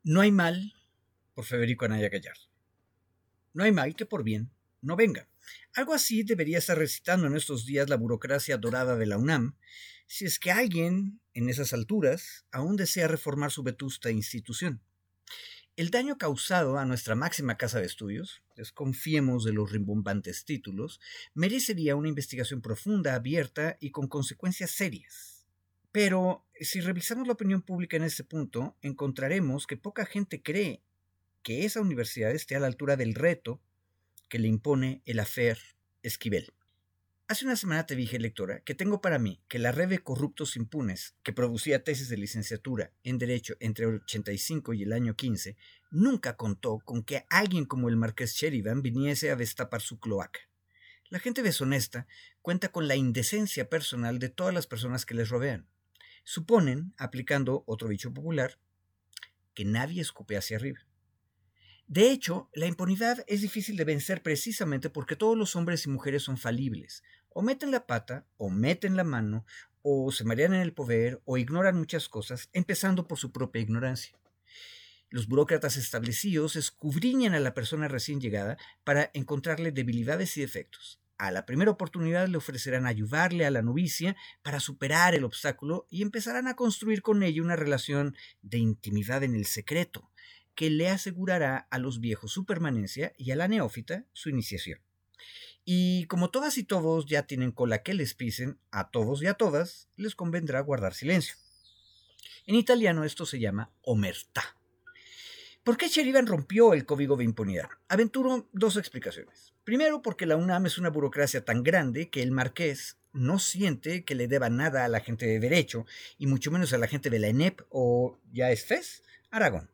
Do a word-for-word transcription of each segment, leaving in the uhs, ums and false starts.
No hay mal por Federico Anaya Gallardo. No hay mal que por bien no venga. Algo así debería estar recitando en estos días la burocracia dorada de la UNAM, si es que alguien, en esas alturas, aún desea reformar su vetusta institución. El daño causado a nuestra máxima casa de estudios, desconfiemos de los rimbombantes títulos, merecería una investigación profunda, abierta y con consecuencias serias. Pero si revisamos la opinión pública en este punto, encontraremos que poca gente cree que esa universidad esté a la altura del reto que le impone el afer Esquivel. Hace una semana te dije, lectora, que tengo para mí que la red de corruptos impunes que producía tesis de licenciatura en Derecho entre el ochenta y cinco y el año quince nunca contó con que alguien como el marqués Sheridan viniese a destapar su cloaca. La gente deshonesta cuenta con la indecencia personal de todas las personas que les rodean. Suponen, aplicando otro dicho popular, que nadie escupe hacia arriba. De hecho, la impunidad es difícil de vencer precisamente porque todos los hombres y mujeres son falibles. O meten la pata, o meten la mano, o se marean en el poder, o ignoran muchas cosas, empezando por su propia ignorancia. Los burócratas establecidos escudriñan a la persona recién llegada para encontrarle debilidades y defectos. A la primera oportunidad le ofrecerán ayudarle a la novicia para superar el obstáculo y empezarán a construir con ella una relación de intimidad en el secreto, que le asegurará a los viejos su permanencia y a la neófita su iniciación. Y como todas y todos ya tienen cola que les pisen, a todos y a todas les convendrá guardar silencio. En italiano esto se llama omertà. ¿Por qué Sheridan rompió el código de impunidad? Aventuro dos explicaciones. Primero, porque la UNAM es una burocracia tan grande que el marqués no siente que le deba nada a la gente de Derecho, y mucho menos a la gente de la ENEP o, ya es FES, Aragón.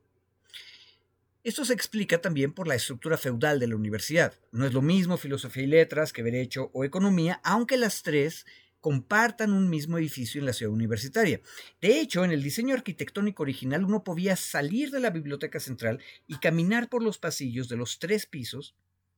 Esto se explica también por la estructura feudal de la universidad. No es lo mismo filosofía y letras que derecho o economía, aunque las tres compartan un mismo edificio en la ciudad universitaria. De hecho, en el diseño arquitectónico original uno podía salir de la biblioteca central y caminar por los pasillos de los tres pisos,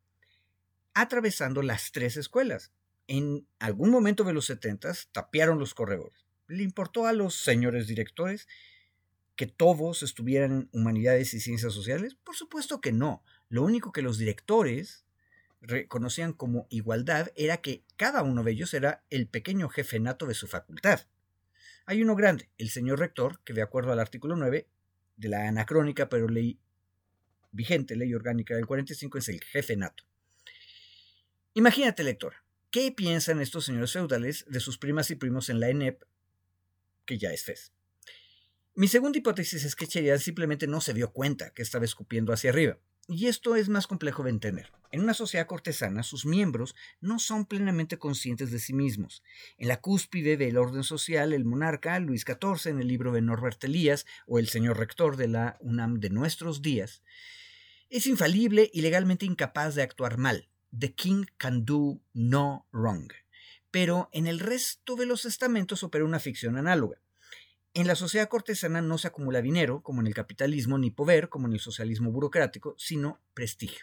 atravesando las tres escuelas. En algún momento de los setentas tapiaron los corredores. ¿Le importó a los señores directores que todos estuvieran en humanidades y ciencias sociales? Por supuesto que no. Lo único que los directores reconocían como igualdad era que cada uno de ellos era el pequeño jefe nato de su facultad. Hay uno grande, el señor rector, que de acuerdo al artículo nueve de la anacrónica pero ley vigente, ley orgánica del cuarenta y cinco, es el jefe nato. Imagínate, lectora, ¿qué piensan estos señores feudales de sus primas y primos en la ENEP, que ya es FES? Mi segunda hipótesis es que Sheridan simplemente no se dio cuenta que estaba escupiendo hacia arriba. Y esto es más complejo de entender. En una sociedad cortesana, sus miembros no son plenamente conscientes de sí mismos. En la cúspide del orden social, el monarca, Luis catorce, en el libro de Norbert Elias, o el señor rector de la UNAM de nuestros días, es infalible y legalmente incapaz de actuar mal. The king can do no wrong. Pero en el resto de los estamentos opera una ficción análoga. En la sociedad cortesana no se acumula dinero, como en el capitalismo, ni poder, como en el socialismo burocrático, sino prestigio.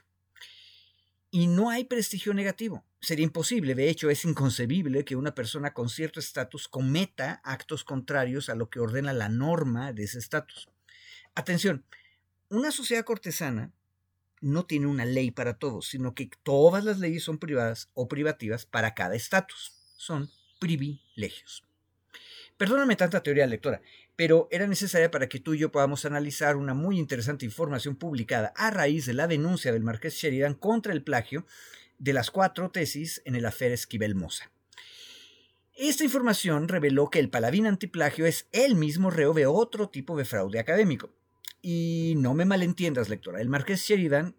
Y no hay prestigio negativo. Sería imposible, de hecho es inconcebible que una persona con cierto estatus cometa actos contrarios a lo que ordena la norma de ese estatus. Atención, una sociedad cortesana no tiene una ley para todos, sino que todas las leyes son privadas o privativas para cada estatus. Son privilegios. Perdóname tanta teoría lectora, pero era necesaria para que tú y yo podamos analizar una muy interesante información publicada a raíz de la denuncia del marqués Sheridan contra el plagio de las cuatro tesis en el afer Esquivel Moza. Esta información reveló que el paladín antiplagio es el mismo reo de otro tipo de fraude académico. Y no me malentiendas, lectora, el marqués Sheridan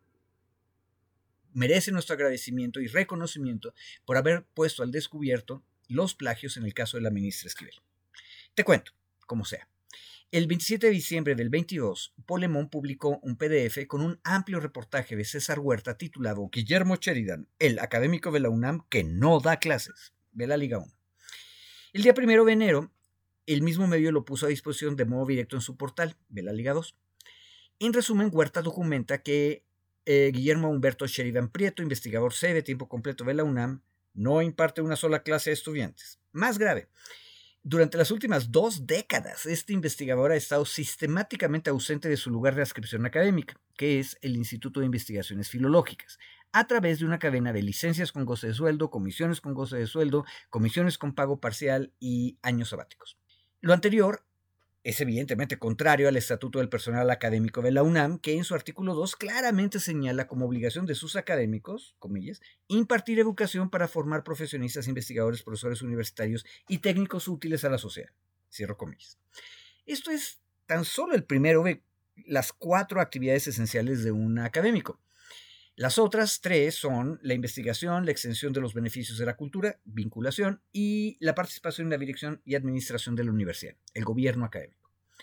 merece nuestro agradecimiento y reconocimiento por haber puesto al descubierto los plagios en el caso de la ministra Esquivel. Te cuento, como sea. El veintisiete de diciembre del veintidós, Polemón publicó un P D F con un amplio reportaje de César Huerta titulado Guillermo Sheridan, el académico de la UNAM que no da clases, de la Liga uno. El día primero de enero, el mismo medio lo puso a disposición de modo directo en su portal, de la Liga dos. En resumen, Huerta documenta que eh, Guillermo Humberto Sheridan Prieto, investigador C de tiempo completo de la UNAM, no imparte una sola clase a estudiantes. Más grave, Durante las últimas dos décadas, este investigador ha estado sistemáticamente ausente de su lugar de adscripción académica, que es el Instituto de Investigaciones Filológicas, a través de una cadena de licencias con goce de sueldo, comisiones con goce de sueldo, comisiones con pago parcial y años sabáticos. Lo anterior es evidentemente contrario al Estatuto del Personal Académico de la UNAM, que en su artículo dos claramente señala como obligación de sus académicos, comillas, impartir educación para formar profesionistas, investigadores, profesores universitarios y técnicos útiles a la sociedad. Cierro comillas. Esto es tan solo el primero de las cuatro actividades esenciales de un académico. Las otras tres son la investigación, la extensión de los beneficios de la cultura, vinculación, y la participación en la dirección y administración de la universidad, el gobierno académico.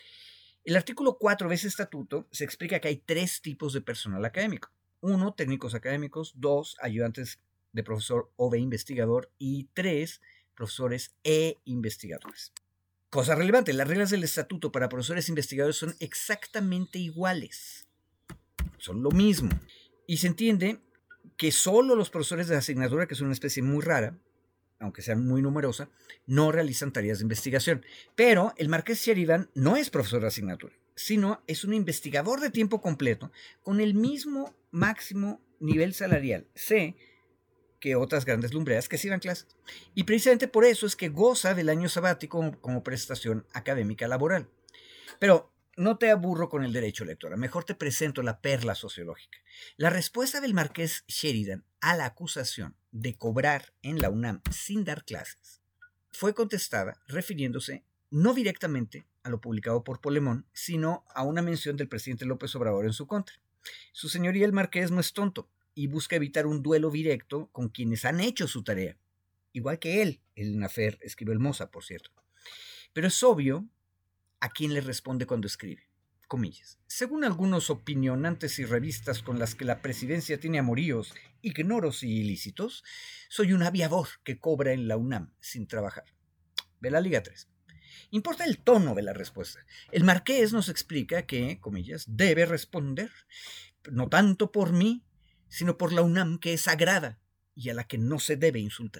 El artículo cuatro de ese estatuto se explica que hay tres tipos de personal académico. Uno, técnicos académicos. Dos, ayudantes de profesor o de investigador. Y tres, profesores e investigadores. Cosa relevante, las reglas del estatuto para profesores e investigadores son exactamente iguales. Son lo mismo. Y se entiende que solo los profesores de asignatura, que son una especie muy rara, aunque sea muy numerosa, no realizan tareas de investigación. Pero el Marqués Sheridan no es profesor de asignatura, sino es un investigador de tiempo completo con el mismo máximo nivel salarial, C, que otras grandes lumbreras que sí dan clases. Y precisamente por eso es que goza del año sabático como, como prestación académica laboral. Pero no te aburro con el derecho, lectora. Mejor te presento la perla sociológica. La respuesta del Marqués Sheridan a la acusación de cobrar en la UNAM sin dar clases fue contestada refiriéndose no directamente a lo publicado por Polemón, sino a una mención del presidente López Obrador en su contra. Su señoría el Marqués no es tonto y busca evitar un duelo directo con quienes han hecho su tarea, igual que él, el Nafer Esquivel Moza, por cierto. Pero es obvio a quién le responde cuando escribe. Comillas. Según algunos opinionantes y revistas con las que la presidencia tiene amoríos, ignoros y ilícitos, soy un aviador que cobra en la UNAM sin trabajar. Ve la Liga tres. Importa el tono de la respuesta. El Marqués nos explica que, comillas, debe responder, no tanto por mí, sino por la UNAM, que es sagrada y a la que no se debe insultar.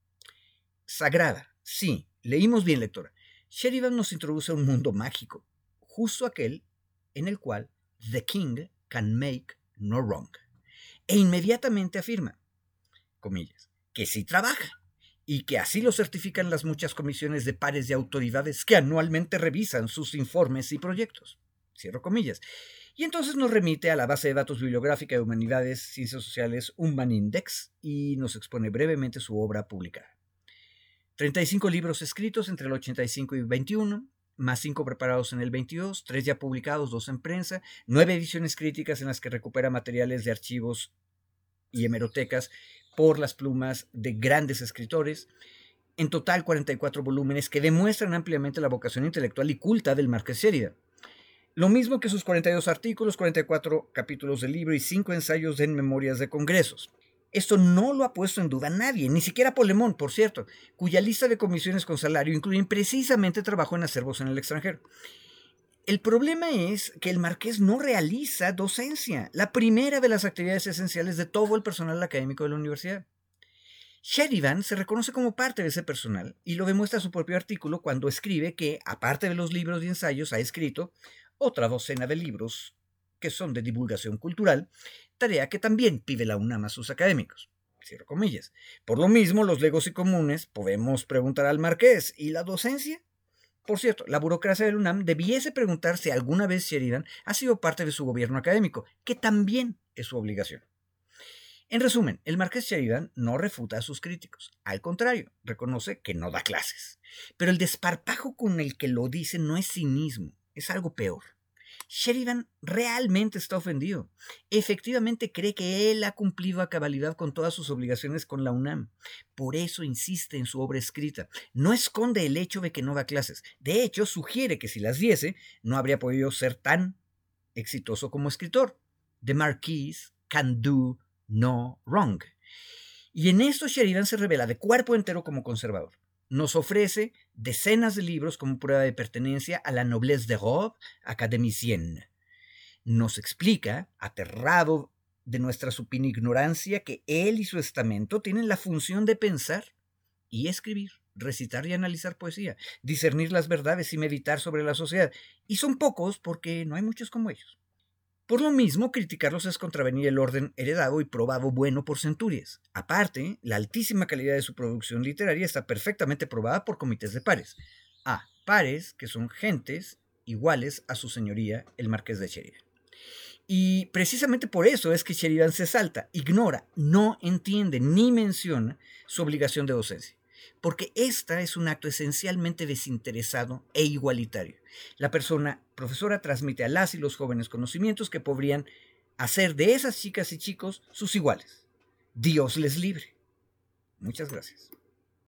Sagrada, sí, leímos bien, lectora. Sheridan nos introduce a un mundo mágico, justo aquel en el cual the king can make no wrong. E inmediatamente afirma, comillas, que sí trabaja y que así lo certifican las muchas comisiones de pares y autoridades que anualmente revisan sus informes y proyectos. Cierro comillas. Y entonces nos remite a la base de datos bibliográfica de Humanidades, Ciencias Sociales, Human Index, y nos expone brevemente su obra publicada. treinta y cinco libros escritos entre el ochenta y cinco y veintiuno, más cinco preparados en el veintidós, tres ya publicados, dos en prensa, nueve ediciones críticas en las que recupera materiales de archivos y hemerotecas por las plumas de grandes escritores. En total, cuarenta y cuatro volúmenes que demuestran ampliamente la vocación intelectual y culta del Marqués Sheridan. Lo mismo que sus cuarenta y dos artículos, cuarenta y cuatro capítulos del libro y cinco ensayos en memorias de congresos. Esto no lo ha puesto en duda nadie, ni siquiera Polemón, por cierto, cuya lista de comisiones con salario incluyen precisamente trabajo en acervos en el extranjero. El problema es que el Marqués no realiza docencia, la primera de las actividades esenciales de todo el personal académico de la universidad. Sheridan se reconoce como parte de ese personal y lo demuestra su propio artículo cuando escribe que, aparte de los libros y ensayos, ha escrito otra docena de libros que son de divulgación cultural, tarea que también pide la UNAM a sus académicos. Cierro comillas. Por lo mismo, los legos y comunes, podemos preguntar al Marqués, ¿y la docencia? Por cierto, la burocracia del UNAM debiese preguntar si alguna vez Sheridan ha sido parte de su gobierno académico, que también es su obligación. En resumen, el Marqués Sheridan no refuta a sus críticos. Al contrario, reconoce que no da clases. Pero el desparpajo con el que lo dice no es cinismo, es algo peor. Sheridan realmente está ofendido. Efectivamente cree que él ha cumplido a cabalidad con todas sus obligaciones con la UNAM. Por eso insiste en su obra escrita. No esconde el hecho de que no da clases. De hecho, sugiere que si las diese, no habría podido ser tan exitoso como escritor. The Marquis can do no wrong. Y en esto Sheridan se revela de cuerpo entero como conservador. Nos ofrece decenas de libros como prueba de pertenencia a la noblesse de robe académicienne. Nos explica, aterrado de nuestra supina ignorancia, que él y su estamento tienen la función de pensar y escribir. recitar y analizar poesía, discernir las verdades y meditar sobre la sociedad. Y son pocos porque no hay muchos como ellos. Por lo mismo, criticarlos es contravenir el orden heredado y probado bueno por centurias. Aparte, la altísima calidad de su producción literaria está perfectamente probada por comités de pares. Ah, pares que son gentes iguales a su señoría, el marqués de Sheridan. Y precisamente por eso es que Sheridan se salta, ignora, no entiende ni menciona su obligación de docencia. Porque esta es un acto esencialmente desinteresado e igualitario. La persona profesora transmite a las y los jóvenes conocimientos que podrían hacer de esas chicas y chicos sus iguales. Dios les libre. Muchas gracias.